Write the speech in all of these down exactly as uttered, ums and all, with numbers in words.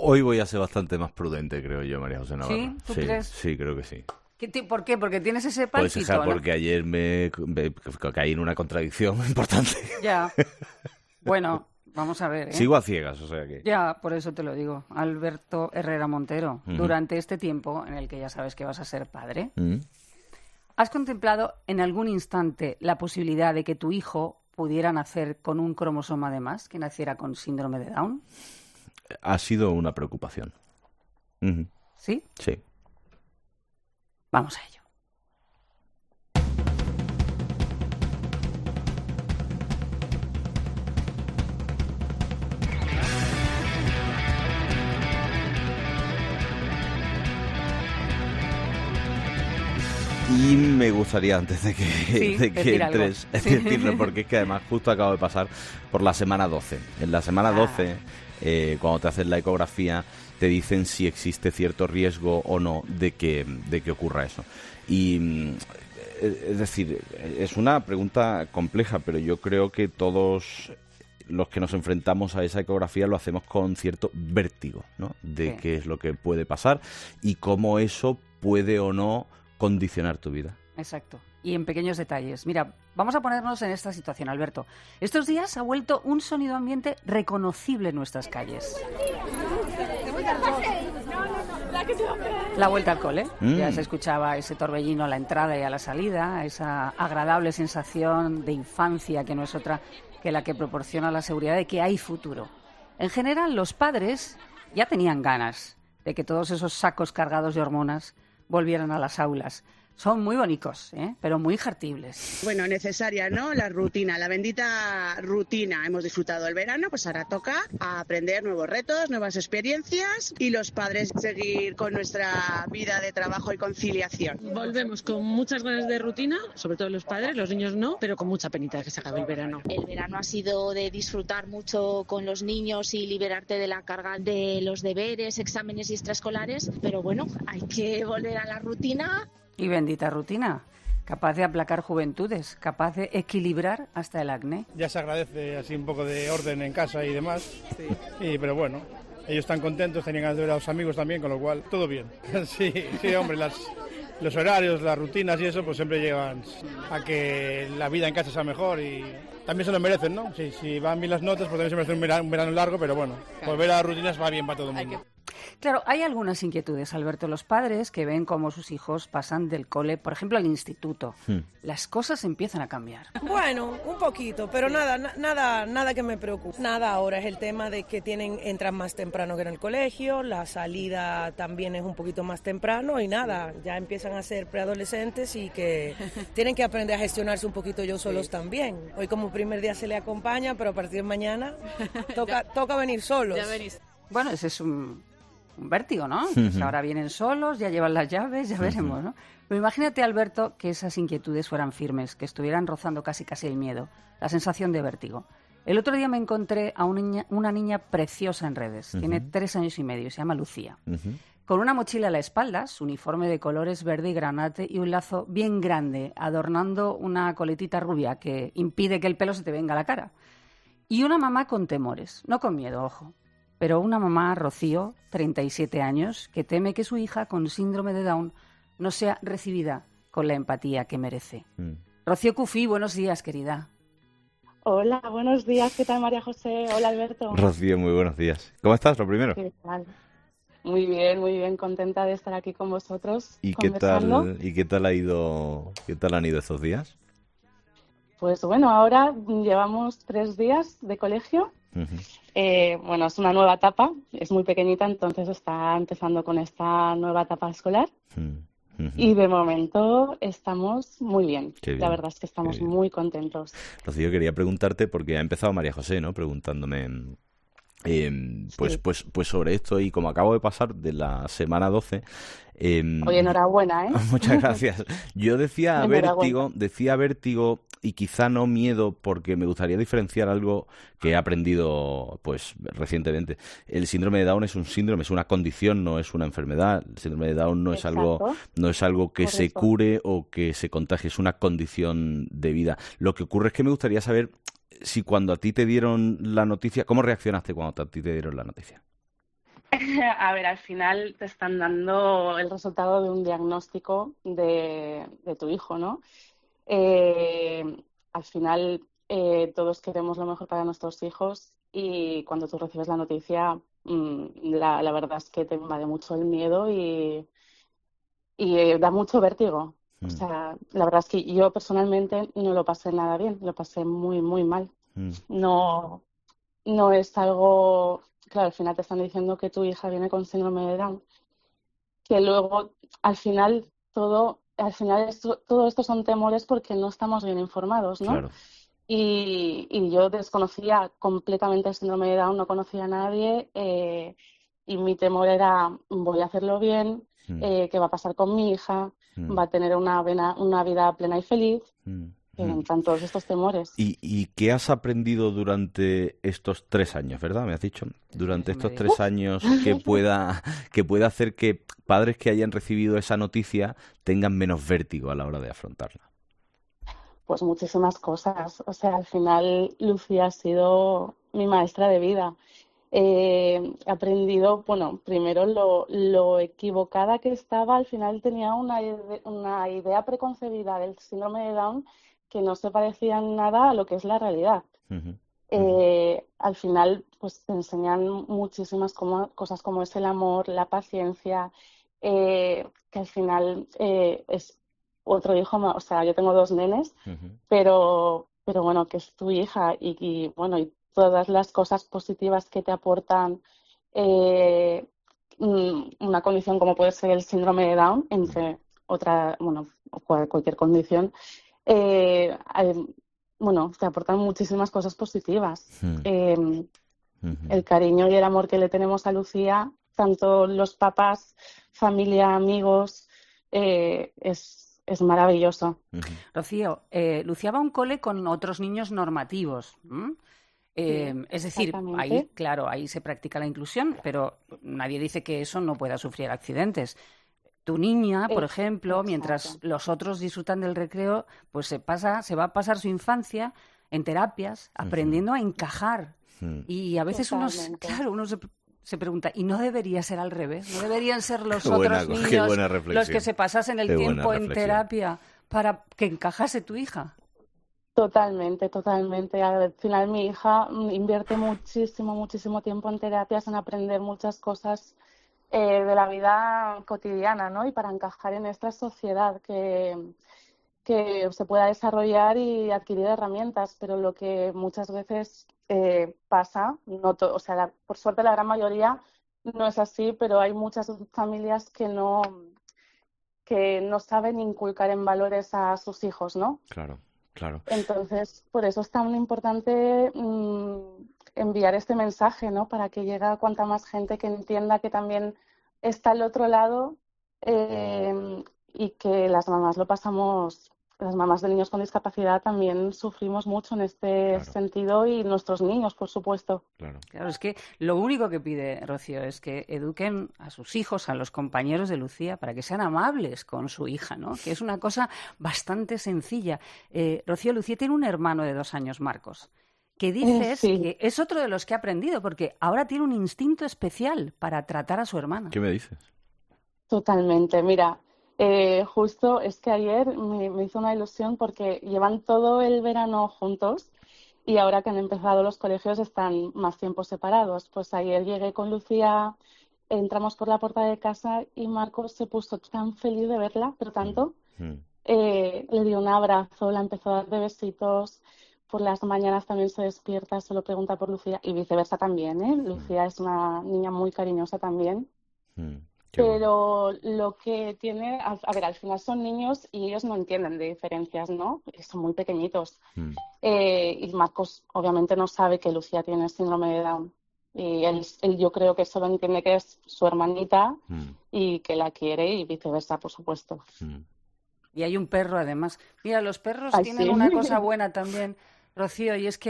Hoy voy a ser bastante más prudente, creo yo, María José Navarro. ¿Sí? ¿Tú sí, crees? Sí, creo que sí. ¿Qué te, ¿Por qué? Porque tienes ese Pues palpito, hija, ¿no? porque ayer me, me caí en una contradicción importante. Ya. Bueno, vamos a ver, ¿eh? Sigo a ciegas, o sea que... Ya, por eso te lo digo. Alberto Herrera Montero, Uh-huh. durante este tiempo en el que ya sabes que vas a ser padre, Uh-huh. ¿has contemplado en algún instante la posibilidad de que tu hijo pudiera nacer con un cromosoma de más, que naciera con síndrome de Down? Ha sido una preocupación. Uh-huh. ¿Sí? Sí. Vamos a ello. Y me gustaría, antes de que, Sí, de que decir entres, algo. Sí. decirlo, porque es que además justo acabo de pasar por la semana doce. En la semana doce, eh, cuando te hacen la ecografía, te dicen si existe cierto riesgo o no de que, de que ocurra eso. Y, mm, es decir, es una pregunta compleja, pero yo creo que todos los que nos enfrentamos a esa ecografía lo hacemos con cierto vértigo, ¿no? De Sí. qué es lo que puede pasar y cómo eso puede o no condicionar tu vida. Exacto. Y en pequeños detalles. Mira, vamos a ponernos en esta situación, Alberto. Estos días ha vuelto un sonido ambiente reconocible en nuestras calles. La vuelta al cole. Mm. Ya se escuchaba ese torbellino a la entrada y a la salida, esa agradable sensación de infancia que no es otra que la que proporciona la seguridad de que hay futuro. En general, los padres ya tenían ganas de que todos esos sacos cargados de hormonas volvieran a las aulas. Son muy bonitos, ¿eh? Pero muy jartibles. Bueno, necesaria, ¿no? La rutina, la bendita rutina. Hemos disfrutado el verano, pues ahora toca aprender nuevos retos, nuevas experiencias y los padres seguir con nuestra vida de trabajo y conciliación. Volvemos con muchas ganas de rutina, sobre todo los padres, los niños no, pero con mucha penita de que se acabe el verano. El verano ha sido de disfrutar mucho con los niños y liberarte de la carga de los deberes, exámenes y extraescolares, pero bueno, hay que volver a la rutina. Y bendita rutina, capaz de aplacar juventudes, capaz de equilibrar hasta el acné. Ya se agradece así un poco de orden en casa y demás, sí. y, pero bueno, ellos están contentos, tenían ganas de ver a los amigos también, con lo cual todo bien. Sí, sí, hombre, las, los horarios, las rutinas y eso pues siempre llevan a que la vida en casa sea mejor y también se lo merecen, ¿no? Sí, si van bien las notas, pues también se merecen un verano, un verano largo, pero bueno, claro. Volver a las rutinas va bien para todo el mundo. Claro, hay algunas inquietudes, Alberto. Los padres que ven cómo sus hijos pasan del cole, por ejemplo, al instituto, hmm. las cosas empiezan a cambiar. Bueno, un poquito, pero sí. nada, na- nada, nada que me preocupe. Nada ahora es el tema de que tienen entran más temprano que en el colegio, la salida también es un poquito más temprano y nada, ya empiezan a ser preadolescentes y que tienen que aprender a gestionarse un poquito ellos solos sí. también. Hoy como primer día se le acompaña, pero a partir de mañana toca, toca venir solos. Ya venís. Bueno, ese es un... un vértigo, ¿no? Pues ahora vienen solos, ya llevan las llaves, ya veremos, ¿no? Pero imagínate, Alberto, que esas inquietudes fueran firmes, que estuvieran rozando casi casi el miedo, la sensación de vértigo. El otro día me encontré a una niña, una niña preciosa en redes, uh-huh. tiene tres años y medio, se llama Lucía, uh-huh. con una mochila a la espalda, su uniforme de colores verde y granate y un lazo bien grande, adornando una coletita rubia que impide que el pelo se te venga a la cara. Y una mamá con temores, no con miedo, ojo. Pero una mamá, Rocío, treinta y siete años, que teme que su hija con síndrome de Down no sea recibida con la empatía que merece. Mm. Rocío Cufí, buenos días, querida. Hola, buenos días. ¿Qué tal, María José? Hola, Alberto. Rocío, muy buenos días. ¿Cómo estás, lo primero? ¿Qué tal? Muy bien, muy bien. Contenta de estar aquí con vosotros. ¿Y qué tal, y qué tal ha ido, qué tal han ido estos días? Pues bueno, ahora llevamos tres días de colegio. Uh-huh. Eh, bueno, es una nueva etapa, es muy pequeñita, entonces está empezando con esta nueva etapa escolar. Uh-huh. Y de momento estamos muy bien. bien. La verdad es que estamos muy contentos. Rocío, quería preguntarte, porque ha empezado María José, ¿no? Preguntándome eh, pues, sí. pues, pues sobre esto, y como acabo de pasar de la semana doce... Eh, Oye, enhorabuena, ¿eh? Muchas gracias. Yo decía vértigo, decía vértigo y quizá no miedo, porque me gustaría diferenciar algo que he aprendido pues recientemente. El síndrome de Down es un síndrome, es una condición, no es una enfermedad. El síndrome de Down no es algo, no es algo que se cure o que se contagie, es una condición de vida. Lo que ocurre es que me gustaría saber si cuando a ti te dieron la noticia, ¿cómo reaccionaste cuando a ti te dieron la noticia? A ver, al final te están dando el resultado de un diagnóstico de, de tu hijo, ¿no? Eh, al final eh, todos queremos lo mejor para nuestros hijos y cuando tú recibes la noticia, mmm, la, la verdad es que te invade mucho el miedo y, y eh, da mucho vértigo. Mm. O sea, la verdad es que yo personalmente no lo pasé nada bien, lo pasé muy, muy mal. Mm. No, no es algo... Claro, al final te están diciendo que tu hija viene con síndrome de Down, que luego al final todo, al final esto, todo esto son temores porque no estamos bien informados, ¿no? Claro. Y, y yo desconocía completamente el síndrome de Down, no conocía a nadie eh, y mi temor era voy a hacerlo bien, mm. eh, ¿qué va a pasar con mi hija? Mm. ¿Va a tener una, vena, una vida plena y feliz? Mm. Me entran todos estos temores. ¿Y, ¿Y qué has aprendido durante estos tres años, verdad? Me has dicho. Durante estos tres años que pueda, que pueda hacer que padres que hayan recibido esa noticia tengan menos vértigo a la hora de afrontarla. Pues muchísimas cosas. O sea, al final Lucía ha sido mi maestra de vida. Eh, he aprendido, bueno, primero lo, lo equivocada que estaba. Al final tenía una, una idea preconcebida del síndrome de Down que no se parecían nada a lo que es la realidad. Uh-huh. Eh, al final, pues te enseñan muchísimas como, cosas como es el amor, la paciencia, eh, que al final eh, es otro hijo más. O sea, yo tengo dos nenes, uh-huh. pero, pero bueno, que es tu hija y, y bueno, y todas las cosas positivas que te aportan eh, una condición como puede ser el síndrome de Down, entre uh-huh. otra, bueno, cualquier condición. Eh, eh, bueno, te aportan muchísimas cosas positivas. Mm. Eh, mm-hmm. El cariño y el amor que le tenemos a Lucía, tanto los papás, familia, amigos, eh, es, es maravilloso. Mm-hmm. Rocío, eh, Lucía va a un cole con otros niños normativos. ¿Mm? Eh, sí, es decir, ahí, claro, ahí se practica la inclusión, pero nadie dice que eso no pueda sufrir accidentes. Tu niña, por ejemplo, exacto. Mientras los otros disfrutan del recreo, pues se pasa, se va a pasar su infancia en terapias, aprendiendo uh-huh. a encajar. Uh-huh. Y a veces uno, claro, uno se, se pregunta, ¿y no debería ser al revés? ¿No deberían ser los buena, otros niños los que se pasasen el qué tiempo en terapia para que encajase tu hija? Totalmente, totalmente. Al final mi hija invierte muchísimo, muchísimo tiempo en terapias, en aprender muchas cosas Eh, de la vida cotidiana, ¿no? Y para encajar en esta sociedad que, que se pueda desarrollar y adquirir herramientas, pero lo que muchas veces eh, pasa, no to- o sea, la, por suerte la gran mayoría no es así, pero hay muchas familias que no que no saben inculcar en valores a sus hijos, ¿no? Claro, claro. Entonces, por eso es tan importante mmm, enviar este mensaje, ¿no? Para que llegue a cuanta más gente que entienda que también está al otro lado eh, y que las mamás lo pasamos, las mamás de niños con discapacidad también sufrimos mucho en este claro. sentido y nuestros niños, por supuesto. Claro. Claro, es que lo único que pide Rocío es que eduquen a sus hijos, a los compañeros de Lucía, para que sean amables con su hija, ¿no? Que es una cosa bastante sencilla. Eh, Rocío, Lucía tiene un hermano de dos años, Marcos, que dices sí. que es otro de los que ha aprendido, porque ahora tiene un instinto especial para tratar a su hermana. ¿Qué me dices? Totalmente. Mira, eh, justo es que ayer me, me hizo una ilusión porque llevan todo el verano juntos y ahora que han empezado los colegios están más tiempo separados. Pues ayer llegué con Lucía, entramos por la puerta de casa y Marcos se puso tan feliz de verla, pero tanto. Mm. Eh, le dio un abrazo, la empezó a dar de besitos. Por las mañanas también se despierta, se lo pregunta por Lucía y viceversa también, ¿eh? Mm. Lucía es una niña muy cariñosa también. Mm. Pero lo que tiene, a, a ver, al final son niños y ellos no entienden de diferencias, ¿no? Son muy pequeñitos. Mm. Eh, y Marcos obviamente no sabe que Lucía tiene síndrome de Down. Y él, él yo creo que solo entiende que es su hermanita mm. y que la quiere y viceversa, por supuesto. Mm. Y hay un perro además. Mira, los perros Ay, tienen sí. una cosa buena también, Rocío, y es que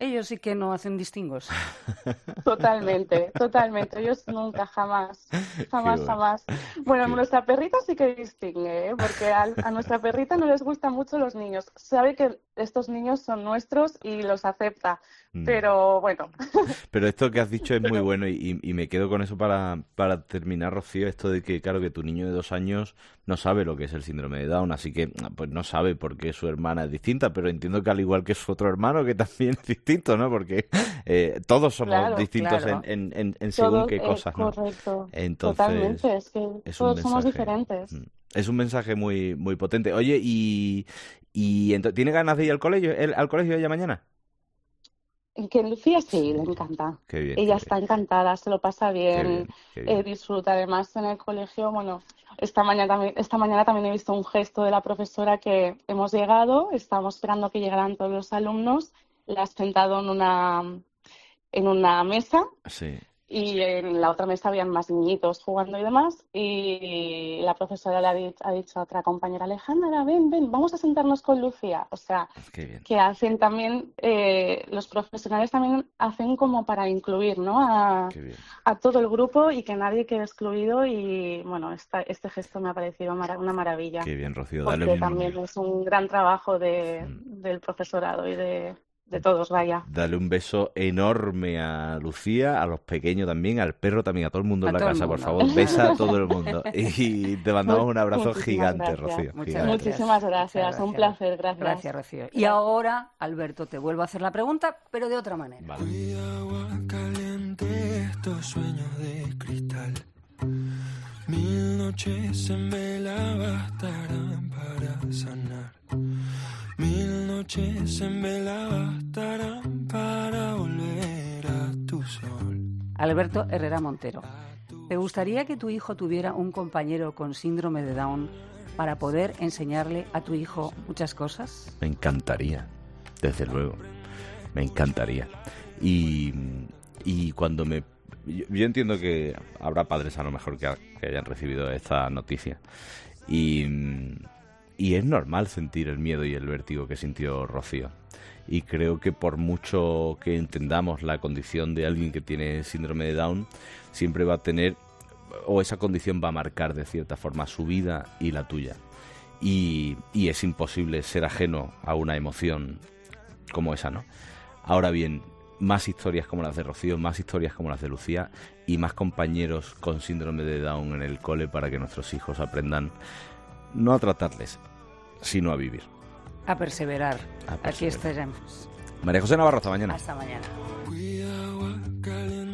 Ellos sí que no hacen distingos. Totalmente, totalmente. Ellos nunca, jamás, jamás, bueno. jamás. Bueno, Qué nuestra perrita sí que distingue, ¿eh? Porque a, a nuestra perrita no les gustan mucho los niños. Sabe que estos niños son nuestros y los acepta, mm. pero bueno. Pero esto que has dicho es muy bueno y, y me quedo con eso para, para terminar, Rocío, esto de que, claro, que tu niño de dos años no sabe lo que es el síndrome de Down, así que pues no sabe por qué su hermana es distinta, pero entiendo que al igual que su otro hermano, que también es distinto, ¿no? Porque eh, todos somos claro, distintos claro. en, en, en según todos, qué cosas, ¿no? Correcto. Entonces, totalmente, es que es todos mensaje, somos diferentes. Es un mensaje muy muy potente. Oye, y, y ¿tiene ganas de ir al colegio, el, al colegio ella mañana? Que Lucía sí, sí, le encanta. Qué bien, ella qué está bien. encantada, se lo pasa bien, qué bien, qué bien. Eh, disfruta. Además en el colegio, bueno, esta mañana también, esta mañana también he visto un gesto de la profesora que hemos llegado, estamos esperando que llegaran todos los alumnos, la has sentado en una en una mesa. Sí. Y en la otra mesa habían más niñitos jugando y demás, y la profesora le ha dicho, ha dicho a otra compañera, Alejandra, ven, ven, vamos a sentarnos con Lucía. O sea, que hacen también, eh, los profesionales también hacen como para incluir, ¿no? A, a todo el grupo y que nadie quede excluido, y bueno, esta, este gesto me ha parecido mara- una maravilla. Qué bien, Rocío. Porque Dale un... también es un gran trabajo de, mm. del profesorado y de... de todos, vaya. Dale un beso enorme a Lucía, a los pequeños también, al perro también, a todo el mundo a en la casa, por favor. Besa a todo el mundo. Y te mandamos un abrazo Muchísimas gigante, gracias. Rocío. Muchas gigante. Muchísimas gracias. gracias, un placer, gracias. Gracias, Rocío. Y ahora, Alberto, te vuelvo a hacer la pregunta, pero de otra manera. Vale. Cuida agua caliente, estos sueños de cristal. Mil noches en vela bastarán para sanar. Mil noches en vela bastarán para volver a tu sol. Alberto Herrera Montero, ¿te gustaría que tu hijo tuviera un compañero con síndrome de Down para poder enseñarle a tu hijo muchas cosas? Me encantaría, desde luego, me encantaría. Y, y cuando me... Yo, yo entiendo que habrá padres a lo mejor que, que hayan recibido esta noticia y... Y es normal sentir el miedo y el vértigo que sintió Rocío. Y creo que por mucho que entendamos la condición de alguien que tiene síndrome de Down, siempre va a tener, o esa condición va a marcar de cierta forma su vida y la tuya. Y, y es imposible ser ajeno a una emoción como esa, ¿no? Ahora bien, más historias como las de Rocío, más historias como las de Lucía y más compañeros con síndrome de Down en el cole para que nuestros hijos aprendan no a tratarles, sino a vivir. A perseverar. A perseverar. Aquí estaremos. María José Navarro, hasta mañana. Hasta mañana.